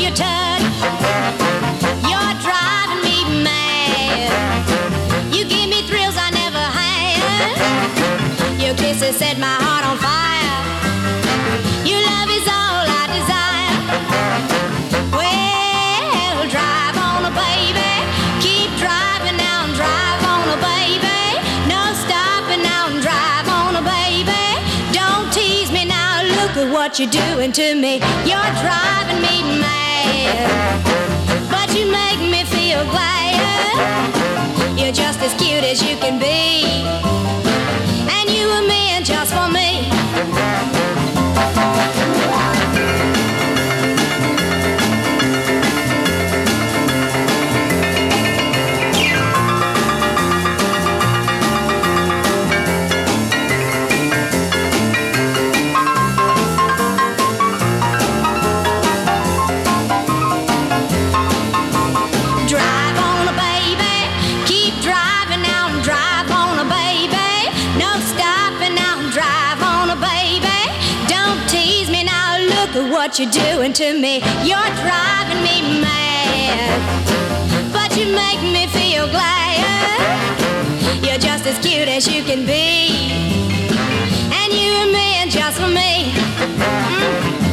your touch. You're driving me mad. You give me thrills I never had. Your kisses set my heart on fire. Your love is all I desire. Well, drive on, baby. Keep driving now and drive on, baby. No stopping now and drive on, baby. Don't tease me now. Look at what you're doing to me. You're driving me mad, but you make me feel glad. You're just as cute as you can be, and you were meant just for me. Drive on, baby. Keep driving now and drive on, baby. No stopping now and drive on, baby. Don't tease me now. Look at what you're doing to me. You're driving me mad, but you make me feel glad. You're just as cute as you can be, and you were meant just for me.